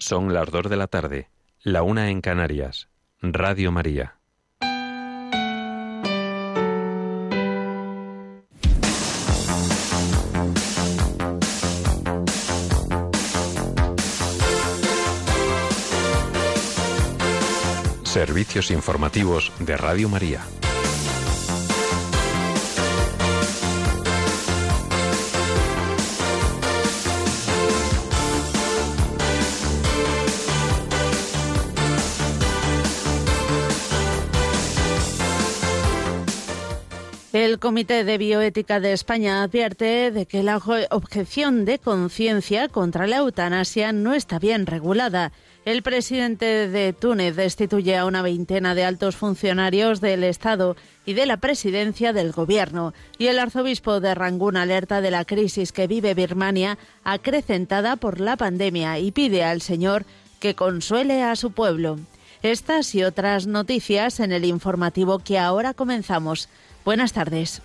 Son las 2 de la tarde, la 1 en Canarias. Radio María. Servicios informativos de Radio María. El Comité de Bioética de España advierte de que la objeción de conciencia contra la eutanasia no está bien regulada. El presidente de Túnez destituye a una veintena de altos funcionarios del Estado y de la presidencia del Gobierno. Y el arzobispo de Rangún alerta de la crisis que vive Birmania, acrecentada por la pandemia, y pide al Señor que consuele a su pueblo. Estas y otras noticias en el informativo que ahora comenzamos. Buenas tardes.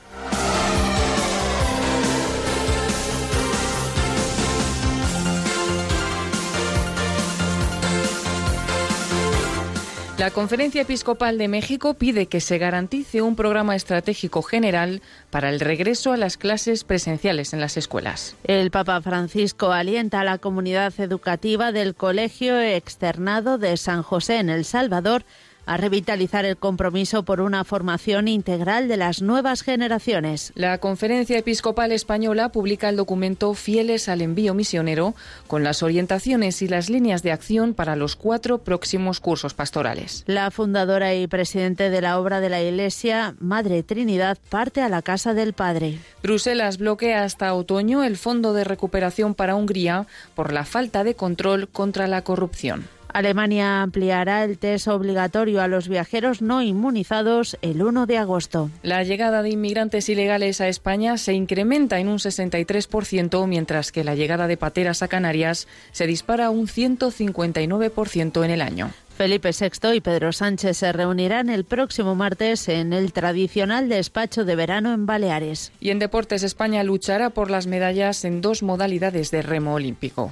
La Conferencia Episcopal de México pide que se garantice un programa estratégico general para el regreso a las clases presenciales en las escuelas. El Papa Francisco alienta a la comunidad educativa del Colegio Externado de San José en El Salvador a revitalizar el compromiso por una formación integral de las nuevas generaciones. La Conferencia Episcopal Española publica el documento Fieles al Envío Misionero, con las orientaciones y las líneas de acción para los 4 próximos cursos pastorales. La fundadora y presidente de la obra de la Iglesia, Madre Trinidad, parte a la Casa del Padre. Bruselas bloquea hasta otoño el Fondo de Recuperación para Hungría por la falta de control contra la corrupción. Alemania ampliará el test obligatorio a los viajeros no inmunizados el 1 de agosto. La llegada de inmigrantes ilegales a España se incrementa en un 63%, mientras que la llegada de pateras a Canarias se dispara un 159% en el año. Felipe VI y Pedro Sánchez se reunirán el próximo martes en el tradicional despacho de verano en Baleares. Y en deportes, España luchará por las medallas en 2 modalidades de remo olímpico.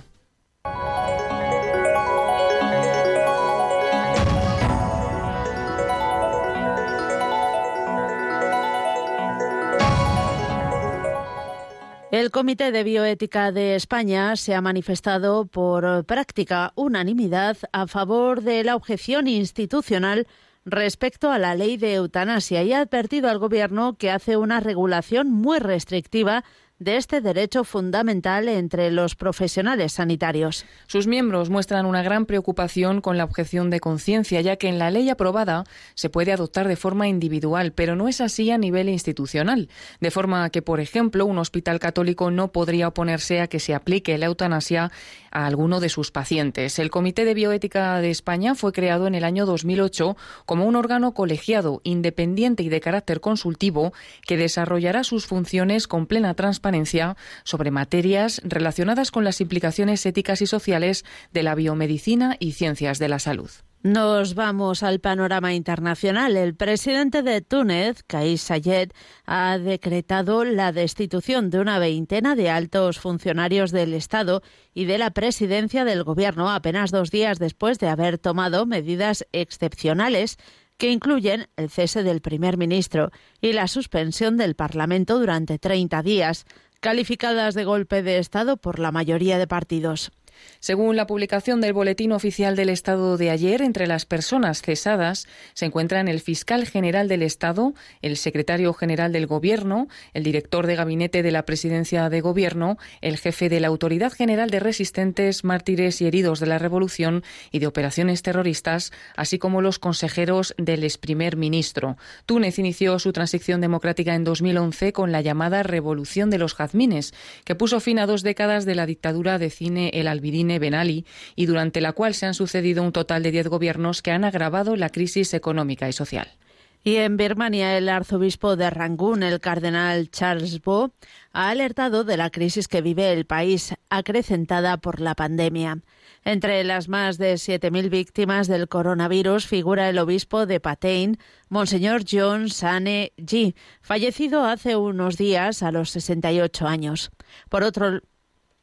El Comité de Bioética de España se ha manifestado por práctica unanimidad a favor de la objeción institucional respecto a la ley de eutanasia y ha advertido al Gobierno que hace una regulación muy restrictiva de este derecho fundamental entre los profesionales sanitarios. Sus miembros muestran una gran preocupación con la objeción de conciencia, ya que en la ley aprobada se puede adoptar de forma individual, pero no es así a nivel institucional, de forma que, por ejemplo, un hospital católico no podría oponerse a que se aplique la eutanasia a alguno de sus pacientes. El Comité de Bioética de España fue creado en el año 2008 como un órgano colegiado, independiente y de carácter consultivo que desarrollará sus funciones con plena transparencia sobre materias relacionadas con las implicaciones éticas y sociales de la biomedicina y ciencias de la salud. Nos vamos al panorama internacional. El presidente de Túnez, Kais Saied, ha decretado la destitución de una veintena de altos funcionarios del Estado y de la presidencia del Gobierno apenas 2 días después de haber tomado medidas excepcionales que incluyen el cese del primer ministro y la suspensión del Parlamento durante 30 días, calificadas de golpe de Estado por la mayoría de partidos. Según la publicación del Boletín Oficial del Estado de ayer, entre las personas cesadas se encuentran el fiscal general del Estado, el secretario general del Gobierno, el director de gabinete de la Presidencia de Gobierno, el jefe de la Autoridad General de Resistentes, Mártires y Heridos de la Revolución y de Operaciones Terroristas, así como los consejeros del exprimer ministro. Túnez inició su transición democrática en 2011 con la llamada Revolución de los Jazmines, que puso fin a 2 décadas de la dictadura de Zine el Abidine Ben Ali y durante la cual se han sucedido un total de 10 gobiernos que han agravado la crisis económica y social. Y en Birmania, el arzobispo de Rangún, el cardenal Charles Bo, ha alertado de la crisis que vive el país, acrecentada por la pandemia. Entre las más de 7.000 víctimas del coronavirus figura el obispo de Patein, Monseñor John Sane Ji, fallecido hace unos días a los 68 años. Por otro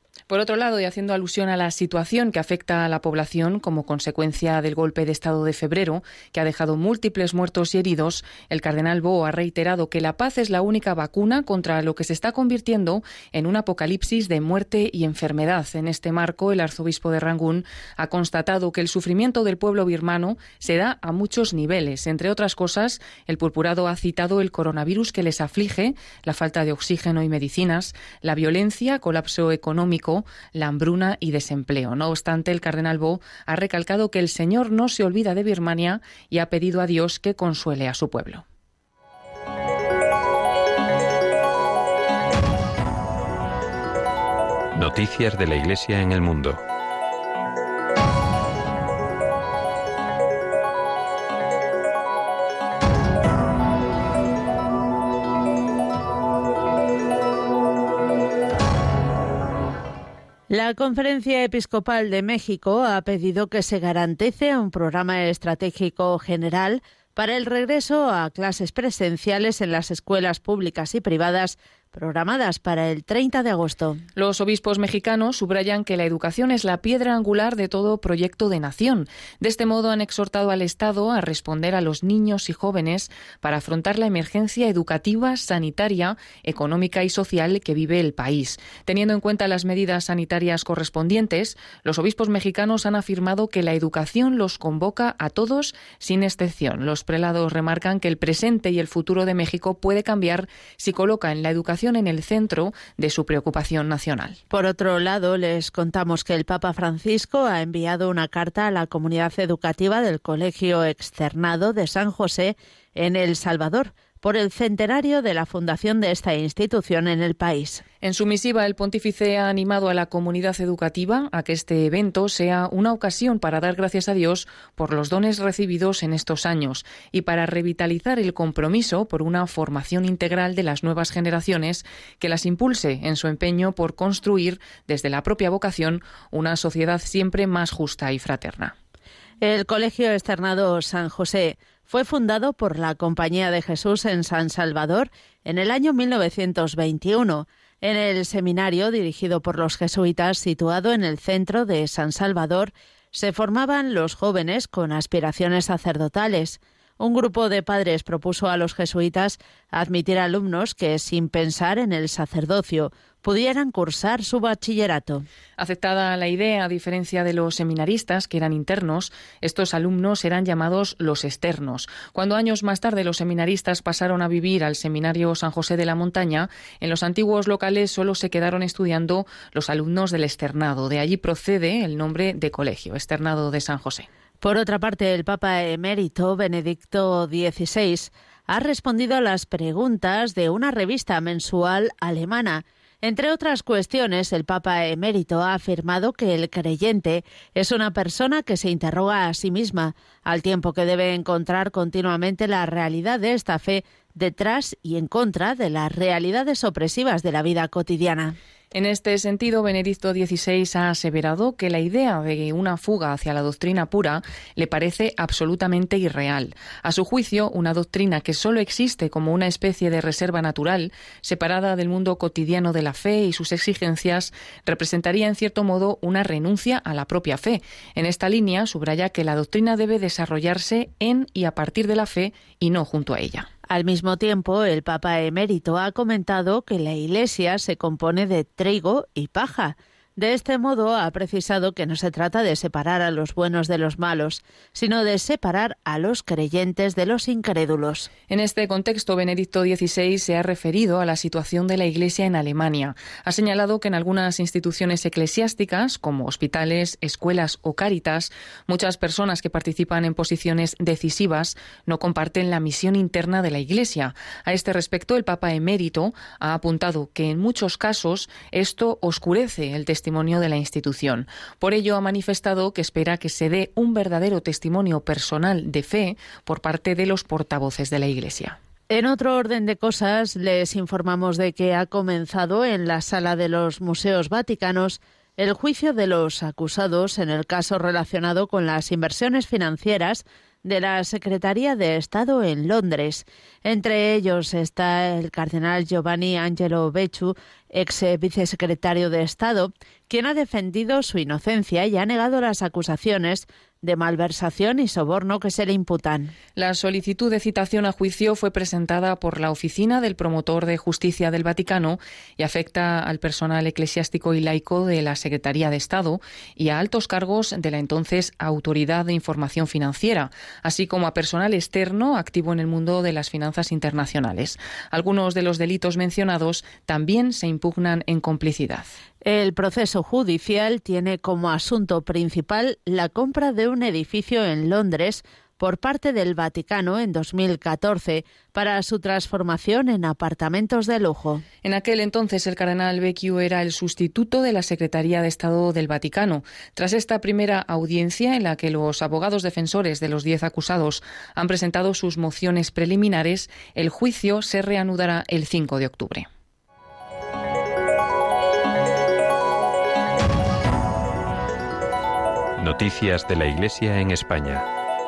Por otro lado, y haciendo alusión a la situación que afecta a la población como consecuencia del golpe de Estado de febrero, que ha dejado múltiples muertos y heridos, el cardenal Bo ha reiterado que la paz es la única vacuna contra lo que se está convirtiendo en un apocalipsis de muerte y enfermedad. En este marco, el arzobispo de Rangún ha constatado que el sufrimiento del pueblo birmano se da a muchos niveles. Entre otras cosas, el purpurado ha citado el coronavirus que les aflige, la falta de oxígeno y medicinas, la violencia, colapso económico, la hambruna y desempleo. No obstante, el cardenal Bo ha recalcado que el Señor no se olvida de Birmania y ha pedido a Dios que consuele a su pueblo. Noticias de la Iglesia en el mundo. La Conferencia Episcopal de México ha pedido que se garantice un programa estratégico general para el regreso a clases presenciales en las escuelas públicas y privadas programadas para el 30 de agosto. Los obispos mexicanos subrayan que la educación es la piedra angular de todo proyecto de nación. De este modo han exhortado al Estado a responder a los niños y jóvenes para afrontar la emergencia educativa, sanitaria, económica y social que vive el país. Teniendo en cuenta las medidas sanitarias correspondientes, los obispos mexicanos han afirmado que la educación los convoca a todos sin excepción. Los prelados remarcan que el presente y el futuro de México puede cambiar si coloca en la educación en el centro de su preocupación nacional. Por otro lado, les contamos que el Papa Francisco ha enviado una carta a la comunidad educativa del Colegio Externado de San José en El Salvador, por el centenario de la fundación de esta institución en el país. En su misiva, el pontífice ha animado a la comunidad educativa a que este evento sea una ocasión para dar gracias a Dios por los dones recibidos en estos años y para revitalizar el compromiso por una formación integral de las nuevas generaciones que las impulse en su empeño por construir, desde la propia vocación, una sociedad siempre más justa y fraterna. El Colegio Externado San José fue fundado por la Compañía de Jesús en San Salvador en el año 1921. En el seminario, dirigido por los jesuitas, situado en el centro de San Salvador, se formaban los jóvenes con aspiraciones sacerdotales. Un grupo de padres propuso a los jesuitas admitir alumnos que, sin pensar en el sacerdocio, pudieran cursar su bachillerato. Aceptada la idea, a diferencia de los seminaristas, que eran internos, estos alumnos eran llamados los externos. Cuando años más tarde los seminaristas pasaron a vivir al Seminario San José de la Montaña, en los antiguos locales solo se quedaron estudiando los alumnos del externado. De allí procede el nombre de colegio, Externado de San José. Por otra parte, el Papa emérito Benedicto XVI ha respondido a las preguntas de una revista mensual alemana. Entre otras cuestiones, el Papa emérito ha afirmado que el creyente es una persona que se interroga a sí misma, al tiempo que debe encontrar continuamente la realidad de esta fe detrás y en contra de las realidades opresivas de la vida cotidiana. En este sentido, Benedicto XVI ha aseverado que la idea de una fuga hacia la doctrina pura le parece absolutamente irreal. A su juicio, una doctrina que solo existe como una especie de reserva natural, separada del mundo cotidiano de la fe y sus exigencias, representaría en cierto modo una renuncia a la propia fe. En esta línea, subraya que la doctrina debe desarrollarse en y a partir de la fe y no junto a ella. Al mismo tiempo, el Papa emérito ha comentado que la Iglesia se compone de trigo y paja. De este modo, ha precisado que no se trata de separar a los buenos de los malos, sino de separar a los creyentes de los incrédulos. En este contexto, Benedicto XVI se ha referido a la situación de la Iglesia en Alemania. Ha señalado que en algunas instituciones eclesiásticas, como hospitales, escuelas o cáritas, muchas personas que participan en posiciones decisivas no comparten la misión interna de la Iglesia. A este respecto, el Papa emérito ha apuntado que en muchos casos esto oscurece el testimonio de la institución. Por ello, ha manifestado que espera que se dé un verdadero testimonio personal de fe por parte de los portavoces de la Iglesia. En otro orden de cosas, les informamos de que ha comenzado en la sala de los Museos Vaticanos el juicio de los acusados en el caso relacionado con las inversiones financieras de la Secretaría de Estado en Londres. Entre ellos está el cardenal Giovanni Angelo Becciu, ex vicesecretario de Estado, quien ha defendido su inocencia y ha negado las acusaciones de malversación y soborno que se le imputan. La solicitud de citación a juicio fue presentada por la Oficina del Promotor de Justicia del Vaticano y afecta al personal eclesiástico y laico de la Secretaría de Estado y a altos cargos de la entonces Autoridad de Información Financiera, así como a personal externo activo en el mundo de las finanzas internacionales. Algunos de los delitos mencionados también se impugnan en complicidad. El proceso judicial tiene como asunto principal la compra de un edificio en Londres por parte del Vaticano en 2014 para su transformación en apartamentos de lujo. En aquel entonces el cardenal Becciu era el sustituto de la Secretaría de Estado del Vaticano. Tras esta primera audiencia en la que los abogados defensores de los 10 acusados han presentado sus mociones preliminares, el juicio se reanudará el 5 de octubre. Noticias de la Iglesia en España.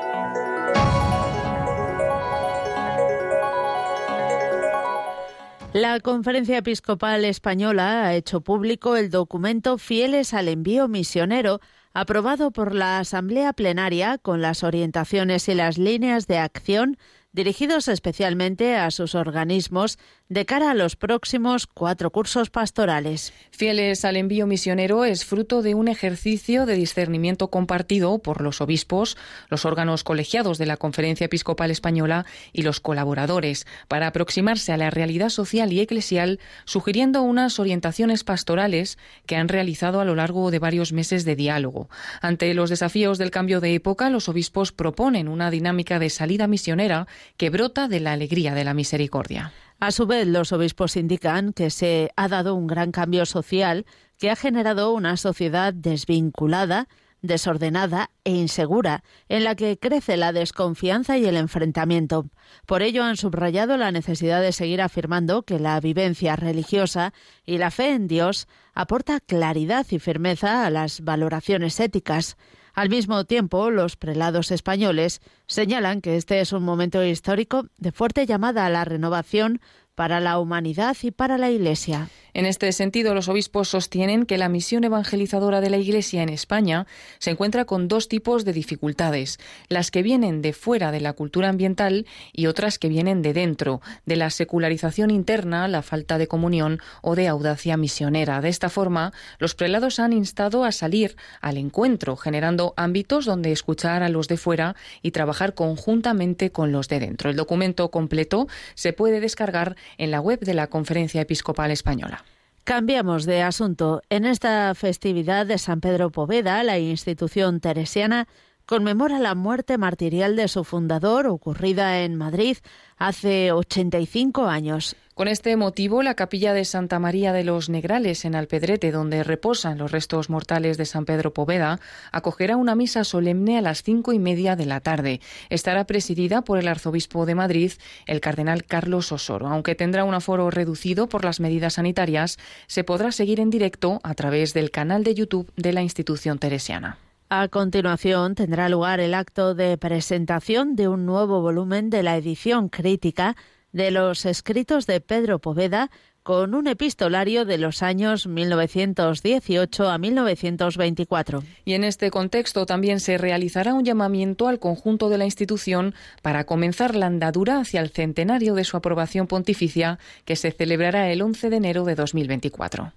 La Conferencia Episcopal Española ha hecho público el documento Fieles al Envío Misionero, aprobado por la Asamblea Plenaria con las orientaciones y las líneas de acción dirigidos especialmente a sus organismos de cara a los próximos 4 cursos pastorales. Fieles al envío misionero es fruto de un ejercicio de discernimiento compartido por los obispos, los órganos colegiados de la Conferencia Episcopal Española y los colaboradores, para aproximarse a la realidad social y eclesial, sugiriendo unas orientaciones pastorales que han realizado a lo largo de varios meses de diálogo. Ante los desafíos del cambio de época, los obispos proponen una dinámica de salida misionera que brota de la alegría de la misericordia. A su vez, los obispos indican que se ha dado un gran cambio social que ha generado una sociedad desvinculada, desordenada e insegura, en la que crece la desconfianza y el enfrentamiento. Por ello, han subrayado la necesidad de seguir afirmando que la vivencia religiosa y la fe en Dios aporta claridad y firmeza a las valoraciones éticas. Al mismo tiempo, los prelados españoles señalan que este es un momento histórico de fuerte llamada a la renovación para la humanidad y para la Iglesia. En este sentido, los obispos sostienen que la misión evangelizadora de la Iglesia en España se encuentra con 2 tipos de dificultades, las que vienen de fuera de la cultura ambiental y otras que vienen de dentro, de la secularización interna, la falta de comunión o de audacia misionera. De esta forma, los prelados han instado a salir al encuentro, generando ámbitos donde escuchar a los de fuera y trabajar conjuntamente con los de dentro. El documento completo se puede descargar en la web de la Conferencia Episcopal Española. Cambiamos de asunto. En esta festividad de San Pedro Poveda, la institución teresiana conmemora la muerte martirial de su fundador, ocurrida en Madrid hace 85 años. Con este motivo, la capilla de Santa María de los Negrales, en Alpedrete, donde reposan los restos mortales de San Pedro Poveda, acogerá una misa solemne a las 5:30 de la tarde. Estará presidida por el arzobispo de Madrid, el cardenal Carlos Osoro. Aunque tendrá un aforo reducido por las medidas sanitarias, se podrá seguir en directo a través del canal de YouTube de la institución teresiana. A continuación tendrá lugar el acto de presentación de un nuevo volumen de la edición crítica de los escritos de Pedro Poveda, con un epistolario de los años 1918 a 1924. Y en este contexto también se realizará un llamamiento al conjunto de la institución para comenzar la andadura hacia el centenario de su aprobación pontificia, que se celebrará el 11 de enero de 2024.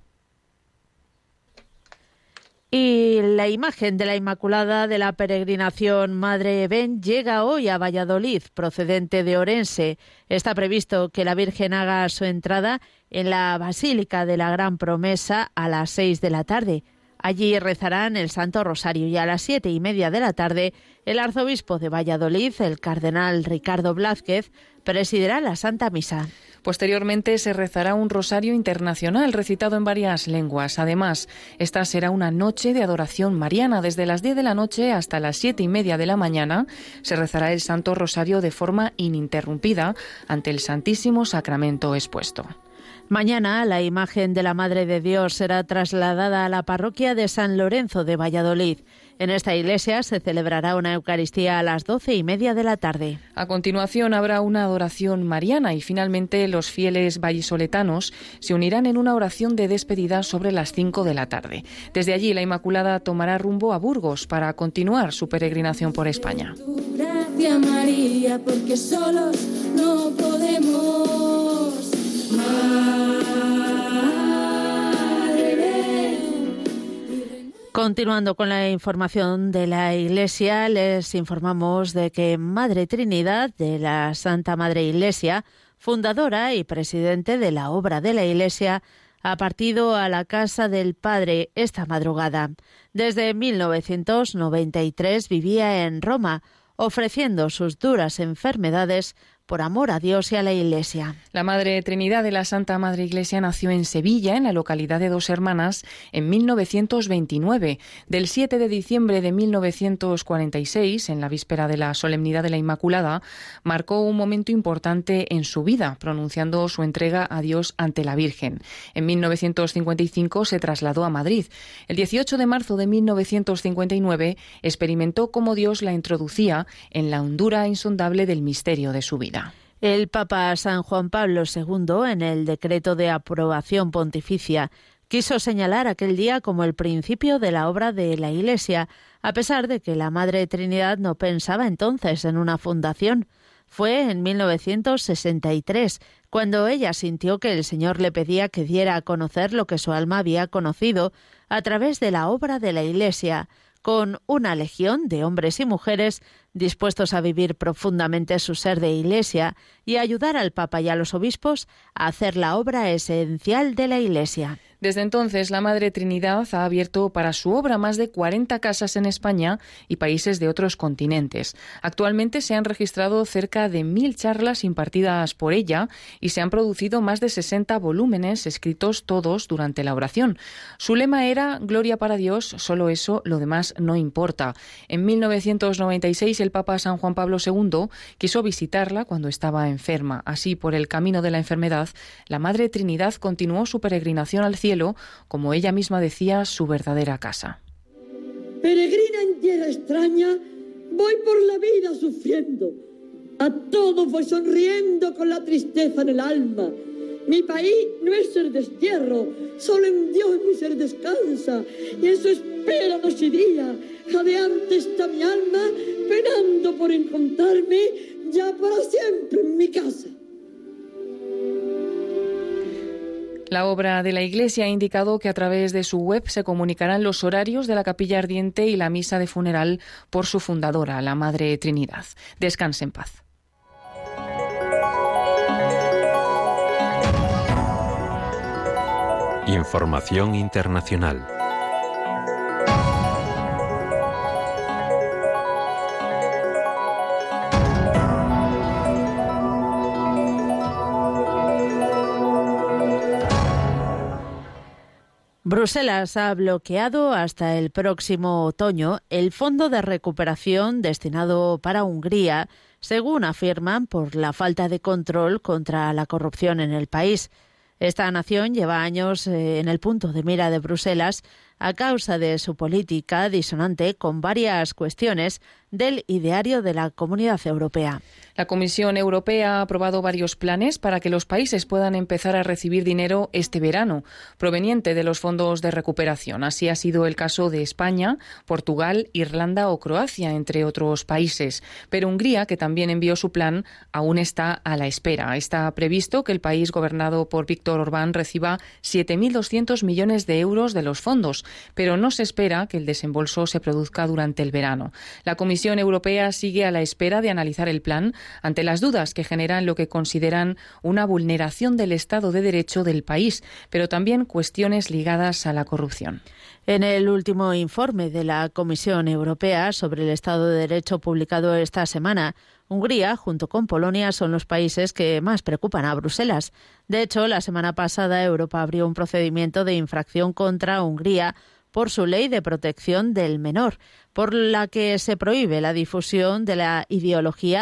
Y la imagen de la Inmaculada de la Peregrinación Madre Ben llega hoy a Valladolid, procedente de Orense. Está previsto que la Virgen haga su entrada en la Basílica de la Gran Promesa a las 6 de la tarde. Allí rezarán el Santo Rosario y a las 7:30 de la tarde el arzobispo de Valladolid, el cardenal Ricardo Blázquez, presidirá la Santa Misa. Posteriormente se rezará un rosario internacional recitado en varias lenguas. Además, esta será una noche de adoración mariana. Desde las 10 de la noche hasta las 7:30 de la mañana se rezará el Santo Rosario de forma ininterrumpida ante el Santísimo Sacramento expuesto. Mañana la imagen de la Madre de Dios será trasladada a la parroquia de San Lorenzo de Valladolid. En esta iglesia se celebrará una Eucaristía a las 12:30 de la tarde. A continuación habrá una adoración mariana y finalmente los fieles vallisoletanos se unirán en una oración de despedida sobre las 5 de la tarde. Desde allí la Inmaculada tomará rumbo a Burgos para continuar su peregrinación por España. Gracias María, porque solos no podemos. Continuando con la información de la Iglesia, les informamos de que Madre Trinidad de la Santa Madre Iglesia, fundadora y presidente de la obra de la Iglesia, ha partido a la casa del Padre esta madrugada. Desde 1993 vivía en Roma, ofreciendo sus duras enfermedades por amor a Dios y a la Iglesia. La Madre Trinidad de la Santa Madre Iglesia nació en Sevilla, en la localidad de Dos Hermanas, en 1929. Del 7 de diciembre de 1946, en la víspera de la Solemnidad de la Inmaculada, marcó un momento importante en su vida, pronunciando su entrega a Dios ante la Virgen. En 1955 se trasladó a Madrid. El 18 de marzo de 1959 experimentó cómo Dios la introducía en la hondura insondable del misterio de su vida. El Papa San Juan Pablo II, en el decreto de aprobación pontificia, quiso señalar aquel día como el principio de la obra de la Iglesia, a pesar de que la Madre Trinidad no pensaba entonces en una fundación. Fue en 1963, cuando ella sintió que el Señor le pedía que diera a conocer lo que su alma había conocido a través de la obra de la Iglesia, con una legión de hombres y mujeres dispuestos a vivir profundamente su ser de Iglesia y a ayudar al Papa y a los obispos a hacer la obra esencial de la Iglesia. Desde entonces, la Madre Trinidad ha abierto para su obra más de 40 casas en España y países de otros continentes. Actualmente se han registrado cerca de 1000 charlas impartidas por ella y se han producido más de 60 volúmenes escritos todos durante la oración. Su lema era «Gloria para Dios, solo eso, lo demás no importa». En 1996 el Papa San Juan Pablo II quiso visitarla cuando estaba enferma. Así, por el camino de la enfermedad, la Madre Trinidad continuó su peregrinación al cielo, como ella misma decía, su verdadera casa. Peregrina en tierra extraña, voy por la vida sufriendo. A todos voy sonriendo con la tristeza en el alma. Mi país no es el destierro, solo en Dios mi ser descansa. Y en su espera noche y día, jadeante está mi alma, penando por encontrarme ya para siempre en mi casa. La obra de la Iglesia ha indicado que a través de su web se comunicarán los horarios de la capilla ardiente y la misa de funeral por su fundadora, la Madre Trinidad. Descanse en paz. Información internacional. Bruselas ha bloqueado hasta el próximo otoño el fondo de recuperación destinado para Hungría, según afirman, por la falta de control contra la corrupción en el país. Esta nación lleva años en el punto de mira de Bruselas a causa de su política disonante con varias cuestiones del ideario de la Comunidad Europea. La Comisión Europea ha aprobado varios planes para que los países puedan empezar a recibir dinero este verano, proveniente de los fondos de recuperación. Así ha sido el caso de España, Portugal, Irlanda o Croacia, entre otros países. Pero Hungría, que también envió su plan, aún está a la espera. Está previsto que el país gobernado por Víctor Orbán reciba 7.200 millones de euros de los fondos, pero no se espera que el desembolso se produzca durante el verano. La Comisión Europea sigue a la espera de analizar el plan ante las dudas que generan lo que consideran una vulneración del Estado de Derecho del país, pero también cuestiones ligadas a la corrupción. En el último informe de la Comisión Europea sobre el Estado de Derecho publicado esta semana, Hungría, junto con Polonia, son los países que más preocupan a Bruselas. De hecho, la semana pasada Europa abrió un procedimiento de infracción contra Hungría por su ley de protección del menor, por la que se prohíbe la difusión de la ideología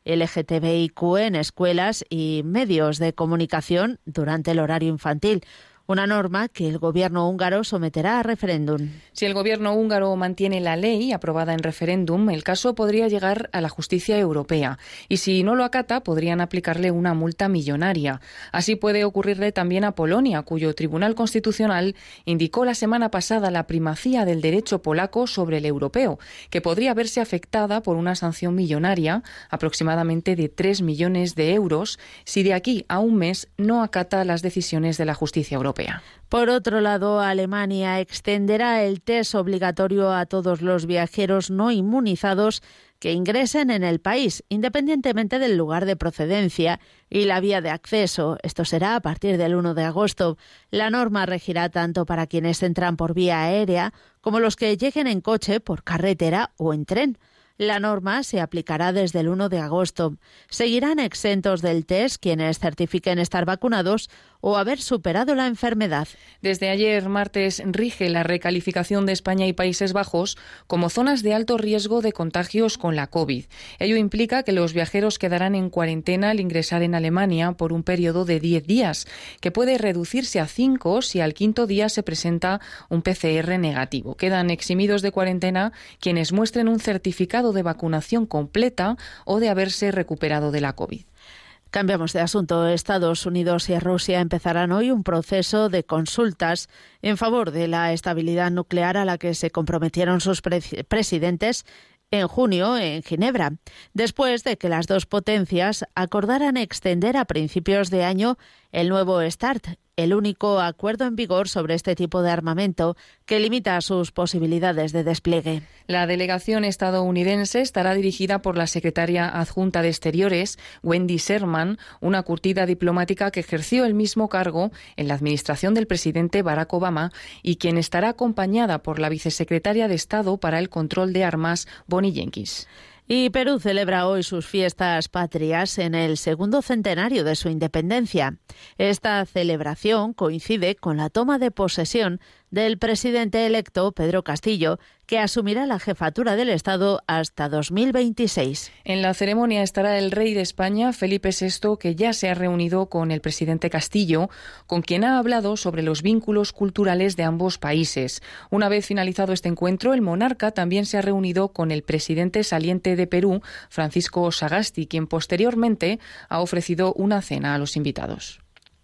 LGTBIQ en escuelas y medios de comunicación durante el horario infantil. Una norma que el gobierno húngaro someterá a referéndum. Si el gobierno húngaro mantiene la ley aprobada en referéndum, el caso podría llegar a la justicia europea. Y si no lo acata, podrían aplicarle una multa millonaria. Así puede ocurrirle también a Polonia, cuyo Tribunal Constitucional indicó la semana pasada la primacía del derecho polaco sobre el europeo, que podría verse afectada por una sanción millonaria, aproximadamente de 3 millones de euros, si de aquí a un mes no acata las decisiones de la justicia europea. Por otro lado, Alemania extenderá el test obligatorio a todos los viajeros no inmunizados que ingresen en el país, independientemente del lugar de procedencia y la vía de acceso. Esto será a partir del 1 de agosto. La norma regirá tanto para quienes entran por vía aérea como los que lleguen en coche, por carretera o en tren. La norma se aplicará desde el 1 de agosto. Seguirán exentos del test quienes certifiquen estar vacunados o haber superado la enfermedad. Desde ayer, martes, rige la recalificación de España y Países Bajos como zonas de alto riesgo de contagios con la COVID. Ello implica que los viajeros quedarán en cuarentena al ingresar en Alemania por un periodo de 10 días, que puede reducirse a 5 si al quinto día se presenta un PCR negativo. Quedan eximidos de cuarentena quienes muestren un certificado de vacunación completa o de haberse recuperado de la COVID. Cambiamos de asunto. Estados Unidos y Rusia empezarán hoy un proceso de consultas en favor de la estabilidad nuclear a la que se comprometieron sus presidentes en junio en Ginebra, después de que las dos potencias acordaran extender a principios de año el nuevo START, el único acuerdo en vigor sobre este tipo de armamento que limita sus posibilidades de despliegue. La delegación estadounidense estará dirigida por la secretaria adjunta de Exteriores, Wendy Sherman, una curtida diplomática que ejerció el mismo cargo en la administración del presidente Barack Obama y quien estará acompañada por la vicesecretaria de Estado para el Control de Armas, Bonnie Jenkins. Y Perú celebra hoy sus fiestas patrias en el segundo centenario de su independencia. Esta celebración coincide con la toma de posesión del presidente electo Pedro Castillo, que asumirá la jefatura del Estado hasta 2026. En la ceremonia estará el rey de España, Felipe VI, que ya se ha reunido con el presidente Castillo, con quien ha hablado sobre los vínculos culturales de ambos países. Una vez finalizado este encuentro, el monarca también se ha reunido con el presidente saliente de Perú, Francisco Sagasti, quien posteriormente ha ofrecido una cena a los invitados.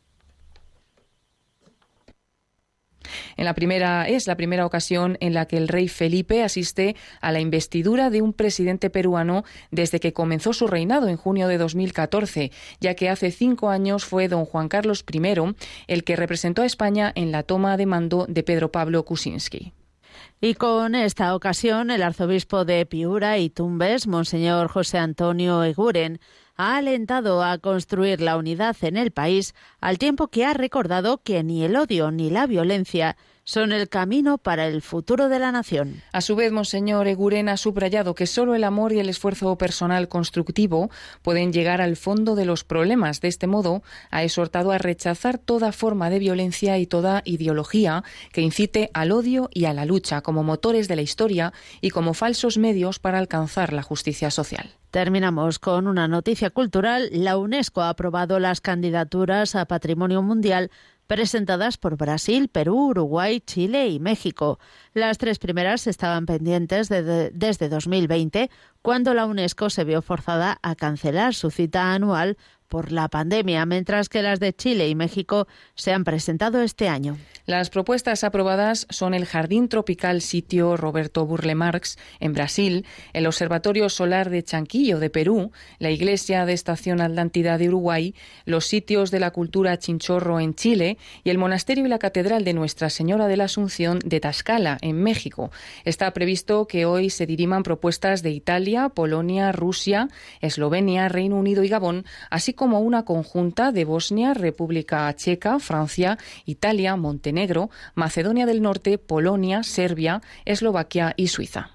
Es la primera ocasión en la que el rey Felipe asiste a la investidura de un presidente peruano desde que comenzó su reinado en junio de 2014, ya que hace 5 años fue don Juan Carlos I el que representó a España en la toma de mando de Pedro Pablo Kuczynski. Y con esta ocasión, el arzobispo de Piura y Tumbes, Monseñor José Antonio Eguren, ha alentado a construir la unidad en el país, al tiempo que ha recordado que ni el odio ni la violencia son el camino para el futuro de la nación. A su vez, Monseñor Eguren ha subrayado que solo el amor y el esfuerzo personal constructivo pueden llegar al fondo de los problemas. De este modo, ha exhortado a rechazar toda forma de violencia y toda ideología que incite al odio y a la lucha como motores de la historia y como falsos medios para alcanzar la justicia social. Terminamos con una noticia cultural. La UNESCO ha aprobado las candidaturas a Patrimonio Mundial presentadas por Brasil, Perú, Uruguay, Chile y México. Las 3 primeras estaban pendientes desde 2020, cuando la UNESCO se vio forzada a cancelar su cita anual por la pandemia, mientras que las de Chile y México se han presentado este año. Las propuestas aprobadas son el Jardín Tropical Sitio Roberto Burle Marx en Brasil, el Observatorio Solar de Chanquillo de Perú, la Iglesia de Estación Atlántida de Uruguay, los Sitios de la Cultura Chinchorro en Chile y el Monasterio y la Catedral de Nuestra Señora de la Asunción de Tlaxcala en México. Está previsto que hoy se diriman propuestas de Italia, Polonia, Rusia, Eslovenia, Reino Unido y Gabón, así como una conjunta de Bosnia, República Checa, Francia, Italia, Montenegro, Macedonia del Norte, Polonia, Serbia, Eslovaquia y Suiza.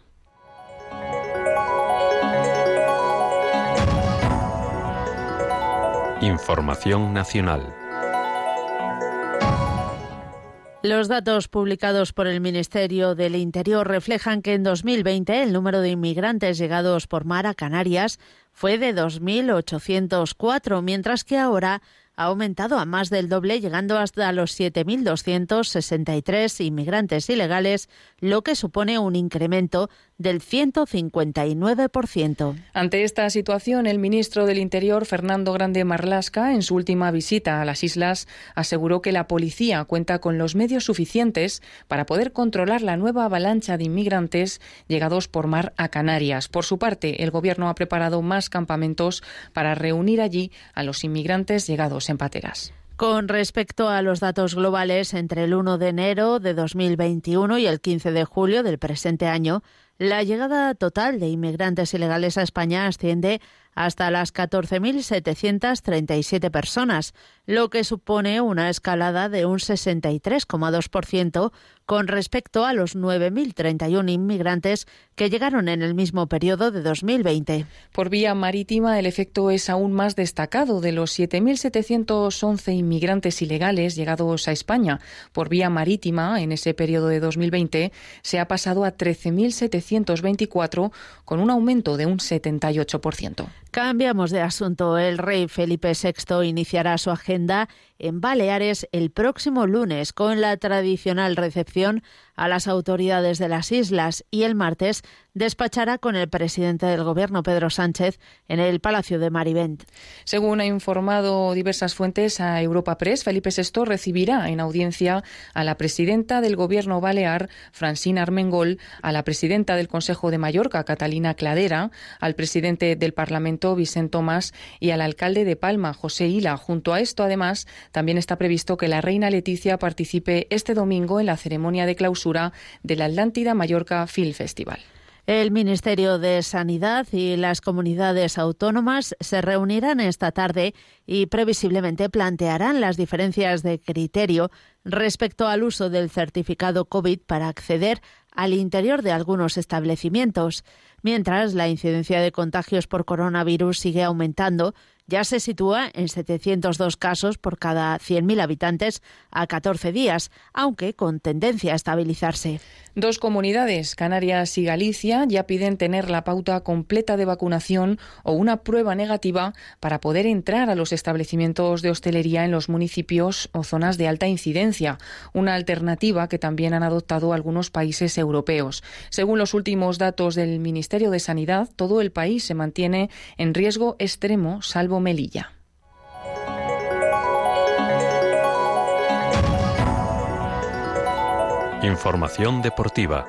Información nacional. Los datos publicados por el Ministerio del Interior reflejan que en 2020 el número de inmigrantes llegados por mar a Canarias fue de 2.804, mientras que ahora ha aumentado a más del doble, llegando hasta los 7.263 inmigrantes ilegales, lo que supone un incremento del 159%. Ante esta situación, el ministro del Interior, Fernando Grande Marlaska, en su última visita a las islas, aseguró que la policía cuenta con los medios suficientes para poder controlar la nueva avalancha de inmigrantes llegados por mar a Canarias. Por su parte, el Gobierno ha preparado más campamentos para reunir allí a los inmigrantes llegados en pateras. Con respecto a los datos globales, entre el 1 de enero de 2021 y el 15 de julio del presente año, la llegada total de inmigrantes ilegales a España asciende hasta las 14.737 personas, lo que supone una escalada de un 63,2% con respecto a los 9.031 inmigrantes que llegaron en el mismo periodo de 2020. Por vía marítima, el efecto es aún más destacado. De los 7.711 inmigrantes ilegales llegados a España por vía marítima en ese periodo de 2020, se ha pasado a 13.724, con un aumento de un 78%. Cambiamos de asunto. El rey Felipe VI iniciará su agenda en Baleares el próximo lunes con la tradicional recepción a las autoridades de las islas y el martes despachará con el presidente del Gobierno, Pedro Sánchez, en el Palacio de Marivent. Según ha informado diversas fuentes a Europa Press, Felipe VI recibirá en audiencia a la presidenta del Gobierno balear, Francina Armengol, a la presidenta del Consejo de Mallorca, Catalina Cladera, al presidente del Parlamento, Vicent Tomàs, y al alcalde de Palma, José Ila. Junto a esto, además, también está previsto que la reina Leticia participe este domingo en la ceremonia de clausura del Atlántida Mallorca Film Festival. El Ministerio de Sanidad y las comunidades autónomas se reunirán esta tarde y previsiblemente plantearán las diferencias de criterio respecto al uso del certificado COVID para acceder al interior de algunos establecimientos. Mientras la incidencia de contagios por coronavirus sigue aumentando, ya se sitúa en 702 casos por cada 100.000 habitantes a 14 días, aunque con tendencia a estabilizarse. Dos comunidades, Canarias y Galicia, ya piden tener la pauta completa de vacunación o una prueba negativa para poder entrar a los establecimientos de hostelería en los municipios o zonas de alta incidencia, una alternativa que también han adoptado algunos países europeos. Según los últimos datos del Ministerio de Sanidad, todo el país se mantiene en riesgo extremo, salvo Melilla. Información deportiva.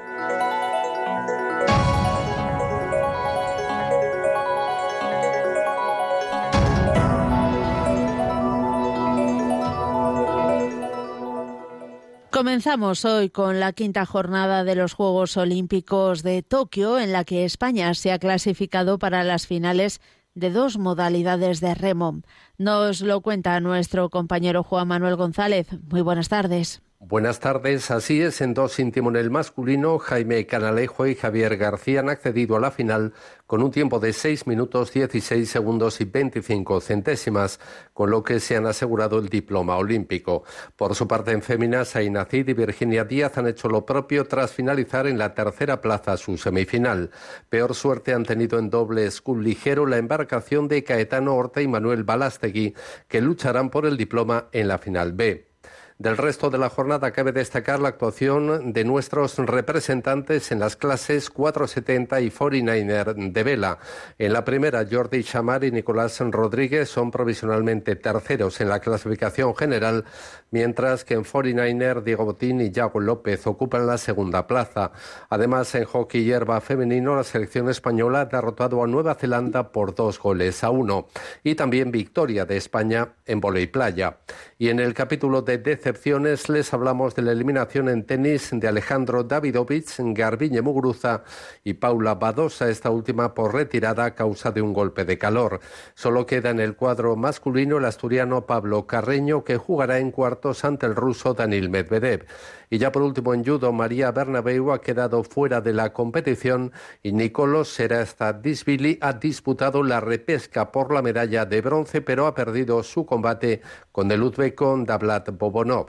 Comenzamos hoy con la quinta jornada de los Juegos Olímpicos de Tokio, en la que España se ha clasificado para las finales de dos modalidades de remo. Nos lo cuenta nuestro compañero Juan Manuel González. Muy buenas tardes. Buenas tardes, así es, en dos sin timonel masculino, Jaime Canalejo y Javier García han accedido a la final con un tiempo de 6 minutos 16 segundos y 25 centésimas, con lo que se han asegurado el diploma olímpico. Por su parte, en féminas, Aina Cid y Virginia Díaz han hecho lo propio tras finalizar en la tercera plaza su semifinal. Peor suerte han tenido en doble scull ligero la embarcación de Caetano Horta y Manuel Balastegui, que lucharán por el diploma en la final B. Del resto de la jornada cabe destacar la actuación de nuestros representantes en las clases 470 y 49er de vela. En la primera, Jordi Chamar y Nicolás Rodríguez son provisionalmente terceros en la clasificación general, mientras que en 49er, Diego Botín y Yago López ocupan la segunda plaza. Además, en hockey hierba femenino, la selección española ha derrotado a Nueva Zelanda por 2-1. Y también victoria de España en vóley playa. Y en el capítulo de decepciones les hablamos de la eliminación en tenis de Alejandro Davidovich, Garbiñe Muguruza y Paula Badosa, esta última por retirada a causa de un golpe de calor. Solo queda en el cuadro masculino el asturiano Pablo Carreño, que jugará en cuartos ante el ruso Daniil Medvedev. Y ya por último en judo, María Bernabeu ha quedado fuera de la competición y Nicolos Serastadishvili ha disputado la repesca por la medalla de bronce, pero ha perdido su combate con el uzbeko Davlat Bobonov.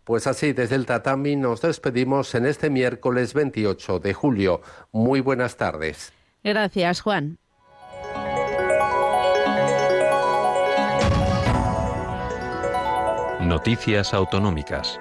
Pues así, desde el tatami nos despedimos en este miércoles 28 de julio. Muy buenas tardes. Gracias, Juan. Noticias autonómicas.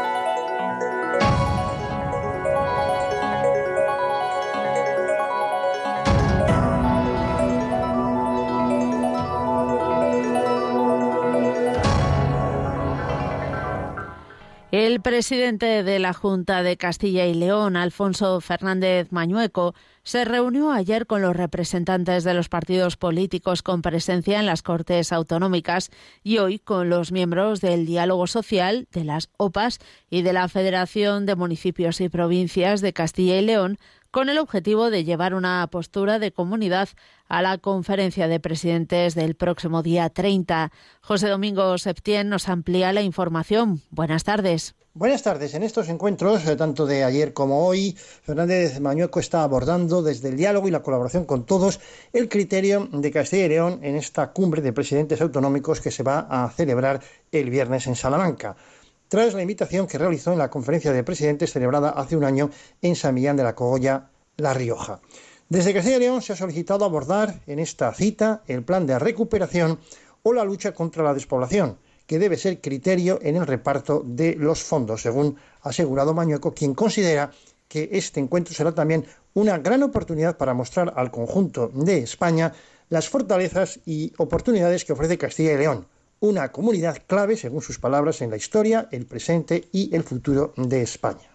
El presidente de la Junta de Castilla y León, Alfonso Fernández Mañueco, se reunió ayer con los representantes de los partidos políticos con presencia en las Cortes Autonómicas y hoy con los miembros del Diálogo Social, de las OPAs y de la Federación de Municipios y Provincias de Castilla y León, con el objetivo de llevar una postura de comunidad a la conferencia de presidentes del próximo día 30. José Domingo Septién nos amplía la información. Buenas tardes. Buenas tardes. En estos encuentros, tanto de ayer como hoy, Fernández Mañueco está abordando desde el diálogo y la colaboración con todos el criterio de Castilla y León en esta cumbre de presidentes autonómicos que se va a celebrar el viernes en Salamanca, tras la invitación que realizó en la conferencia de presidentes celebrada hace un año en San Millán de la Cogolla, La Rioja. Desde Castilla y León se ha solicitado abordar en esta cita el plan de recuperación o la lucha contra la despoblación, que debe ser criterio en el reparto de los fondos, según ha asegurado Mañueco, quien considera que este encuentro será también una gran oportunidad para mostrar al conjunto de España las fortalezas y oportunidades que ofrece Castilla y León, una comunidad clave, según sus palabras, en la historia, el presente y el futuro de España.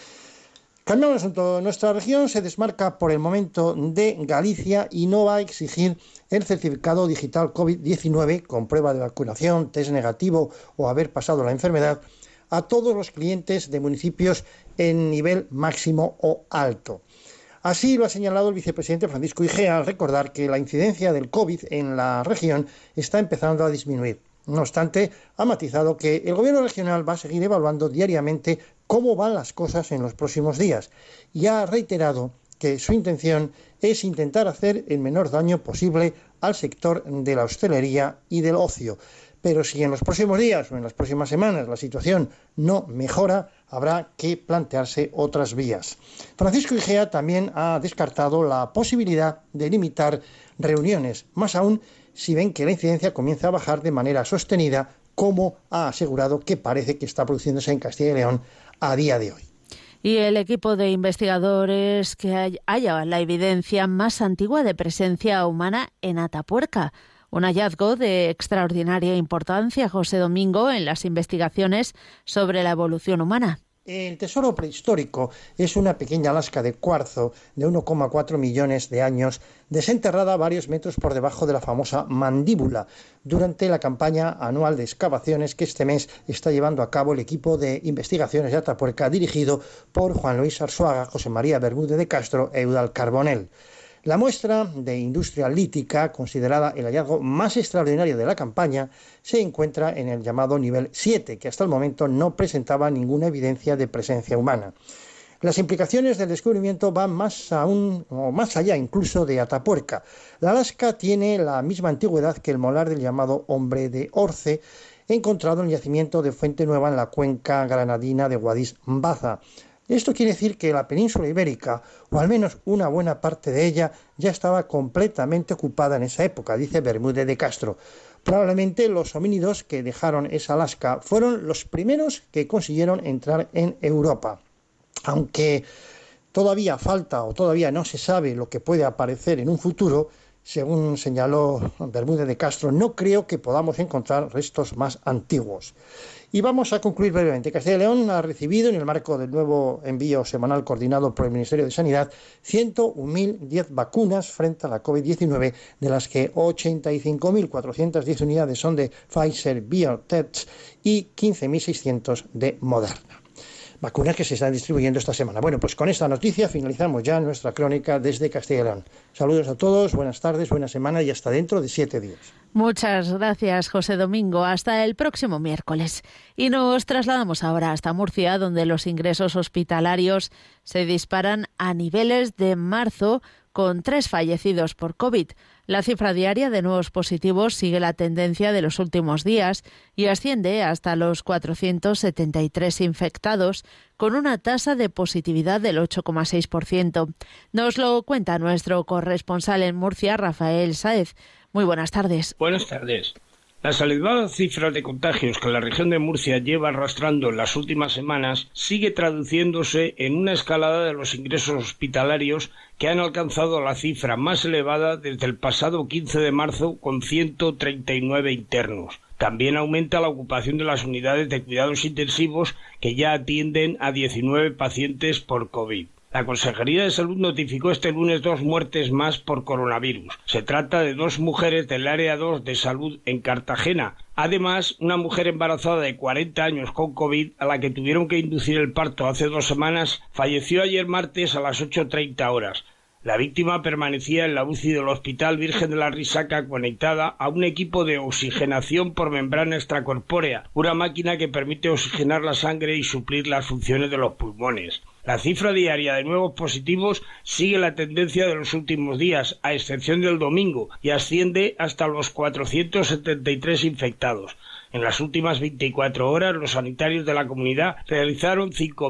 Cambiamos de asunto. Nuestra región se desmarca por el momento de Galicia y no va a exigir el certificado digital COVID-19 con prueba de vacunación, test negativo o haber pasado la enfermedad a todos los clientes de municipios en nivel máximo o alto. Así lo ha señalado el vicepresidente Francisco Igea al recordar que la incidencia del COVID en la región está empezando a disminuir. No obstante, ha matizado que el gobierno regional va a seguir evaluando diariamente cómo van las cosas en los próximos días y ha reiterado que su intención es intentar hacer el menor daño posible al sector de la hostelería y del ocio. Pero si en los próximos días o en las próximas semanas la situación no mejora, habrá que plantearse otras vías. Francisco Igea también ha descartado la posibilidad de limitar reuniones, más aún si ven que la incidencia comienza a bajar de manera sostenida, como ha asegurado que parece que está produciéndose en Castilla y León a día de hoy. Y el equipo de investigadores que halla la evidencia más antigua de presencia humana en Atapuerca. Un hallazgo de extraordinaria importancia, José Domingo, en las investigaciones sobre la evolución humana. El tesoro prehistórico es una pequeña lasca de cuarzo de 1,4 millones de años, desenterrada varios metros por debajo de la famosa mandíbula, durante la campaña anual de excavaciones que este mes está llevando a cabo el equipo de investigaciones de Atapuerca, dirigido por Juan Luis Arzuaga, José María Bermúdez de Castro e Eudal Carbonell. La muestra de industria lítica, considerada el hallazgo más extraordinario de la campaña, se encuentra en el llamado nivel 7, que hasta el momento no presentaba ninguna evidencia de presencia humana. Las implicaciones del descubrimiento van más allá incluso de Atapuerca. La lasca tiene la misma antigüedad que el molar del llamado hombre de Orce, encontrado en el yacimiento de Fuente Nueva en la cuenca granadina de Guadix-Baza. Esto quiere decir que la península ibérica, o al menos una buena parte de ella, ya estaba completamente ocupada en esa época, dice Bermúdez de Castro. Probablemente los homínidos que dejaron esa lasca fueron los primeros que consiguieron entrar en Europa. Aunque todavía falta o todavía no se sabe lo que puede aparecer en un futuro, según señaló Bermúdez de Castro, no creo que podamos encontrar restos más antiguos. Y vamos a concluir brevemente. Castilla y León ha recibido, en el marco del nuevo envío semanal coordinado por el Ministerio de Sanidad, 101.010 vacunas frente a la COVID-19, de las que 85.410 unidades son de Pfizer-BioNTech y 15.600 de Moderna. Vacunas que se están distribuyendo esta semana. Bueno, pues con esta noticia finalizamos ya nuestra crónica desde Castilla y León. Saludos a todos, buenas tardes, buena semana y hasta dentro de 7 días. Muchas gracias, José Domingo. Hasta el próximo miércoles. Y nos trasladamos ahora hasta Murcia, donde los ingresos hospitalarios se disparan a niveles de marzo, con 3 fallecidos por COVID. La cifra diaria de nuevos positivos sigue la tendencia de los últimos días y asciende hasta los 473 infectados, con una tasa de positividad del 8,6%. Nos lo cuenta nuestro corresponsal en Murcia, Rafael Sáez. Muy buenas tardes. Buenas tardes. Las elevadas cifras de contagios que la región de Murcia lleva arrastrando en las últimas semanas sigue traduciéndose en una escalada de los ingresos hospitalarios que han alcanzado la cifra más elevada desde el pasado 15 de marzo con 139 internos. También aumenta la ocupación de las unidades de cuidados intensivos que ya atienden a 19 pacientes por COVID. La Consejería de Salud notificó este lunes 2 muertes más por coronavirus. Se trata de 2 mujeres del Área 2 de Salud en Cartagena. Además, una mujer embarazada de 40 años con COVID, a la que tuvieron que inducir el parto hace 2 semanas, falleció ayer martes a las 8:30 horas. La víctima permanecía en la UCI del Hospital Virgen de la Risaca conectada a un equipo de oxigenación por membrana extracorpórea, una máquina que permite oxigenar la sangre y suplir las funciones de los pulmones. La cifra diaria de nuevos positivos sigue la tendencia de los últimos días, a excepción del domingo, y asciende hasta los 473 infectados. En las últimas 24 horas, los sanitarios de la comunidad realizaron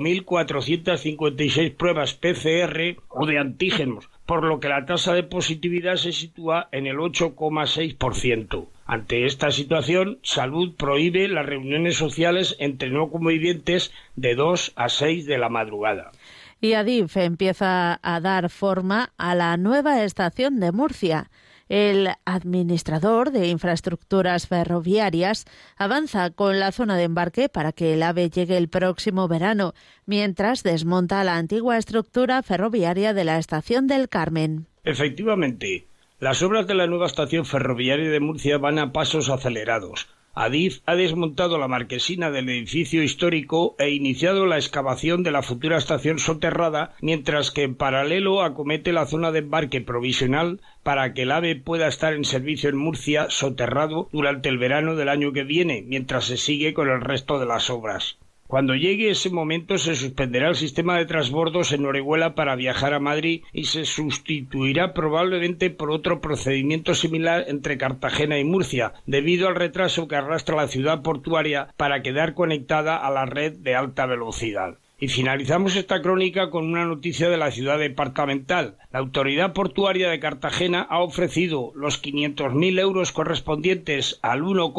5.456 pruebas PCR o de antígenos, por lo que la tasa de positividad se sitúa en el 8,6%. Ante esta situación, Salud prohíbe las reuniones sociales entre no convivientes de 2 a 6 de la madrugada. Y Adif empieza a dar forma a la nueva estación de Murcia. El administrador de infraestructuras ferroviarias avanza con la zona de embarque para que el AVE llegue el próximo verano, mientras desmonta la antigua estructura ferroviaria de la estación del Carmen. Efectivamente, las obras de la nueva estación ferroviaria de Murcia van a pasos acelerados. Adif ha desmontado la marquesina del edificio histórico e iniciado la excavación de la futura estación soterrada, mientras que en paralelo acomete la zona de embarque provisional para que el AVE pueda estar en servicio en Murcia soterrado durante el verano del año que viene, mientras se sigue con el resto de las obras. Cuando llegue ese momento se suspenderá el sistema de transbordos en Orihuela para viajar a Madrid y se sustituirá probablemente por otro procedimiento similar entre Cartagena y Murcia, debido al retraso que arrastra la ciudad portuaria para quedar conectada a la red de alta velocidad. Y finalizamos esta crónica con una noticia de la ciudad departamental. La Autoridad Portuaria de Cartagena ha ofrecido los 500.000 euros correspondientes al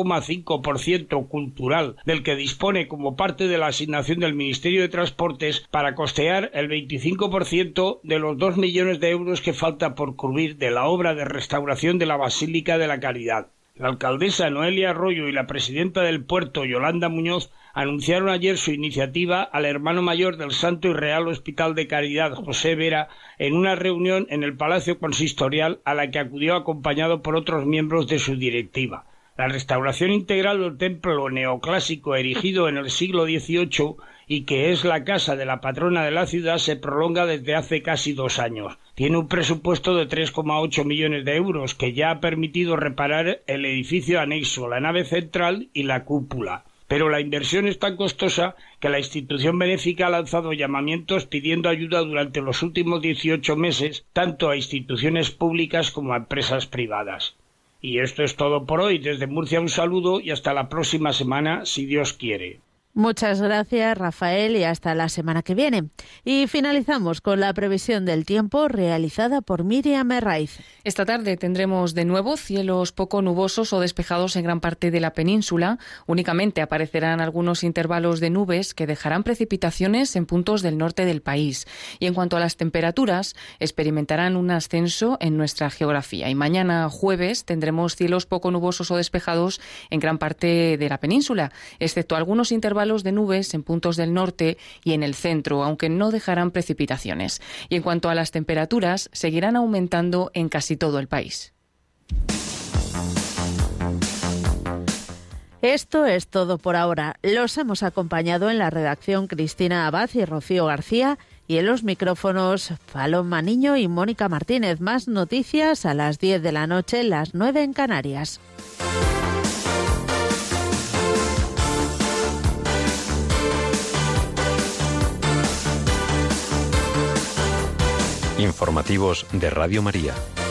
1,5% cultural del que dispone como parte de la asignación del Ministerio de Transportes para costear el 25% de los 2 millones de euros que falta por cubrir de la obra de restauración de la Basílica de la Caridad. La alcaldesa Noelia Arroyo y la presidenta del puerto, Yolanda Muñoz, anunciaron ayer su iniciativa al hermano mayor del Santo y Real Hospital de Caridad, José Vera, en una reunión en el Palacio Consistorial a la que acudió acompañado por otros miembros de su directiva. La restauración integral del templo neoclásico erigido en el siglo XVIII y que es la casa de la patrona de la ciudad se prolonga desde hace casi 2 años. Tiene un presupuesto de 3,8 millones de euros que ya ha permitido reparar el edificio anexo, la nave central y la cúpula. Pero la inversión es tan costosa que la institución benéfica ha lanzado llamamientos pidiendo ayuda durante los últimos 18 meses, tanto a instituciones públicas como a empresas privadas. Y esto es todo por hoy. Desde Murcia un saludo y hasta la próxima semana, si Dios quiere. Muchas gracias, Rafael, y hasta la semana que viene. Y finalizamos con la previsión del tiempo realizada por Miriam Herraiz. Esta tarde tendremos de nuevo cielos poco nubosos o despejados en gran parte de la península. Únicamente aparecerán algunos intervalos de nubes que dejarán precipitaciones en puntos del norte del país. Y en cuanto a las temperaturas, experimentarán un ascenso en nuestra geografía. Y mañana jueves tendremos cielos poco nubosos o despejados en gran parte de la península, excepto algunos intervalos de nubes en puntos del norte y en el centro, aunque no dejarán precipitaciones. Y en cuanto a las temperaturas, seguirán aumentando en casi todo el país. Esto es todo por ahora. Los hemos acompañado en la redacción Cristina Abad y Rocío García y en los micrófonos Paloma Niño y Mónica Martínez. Más noticias a las 10 de la noche, las 9 en Canarias. Informativos de Radio María.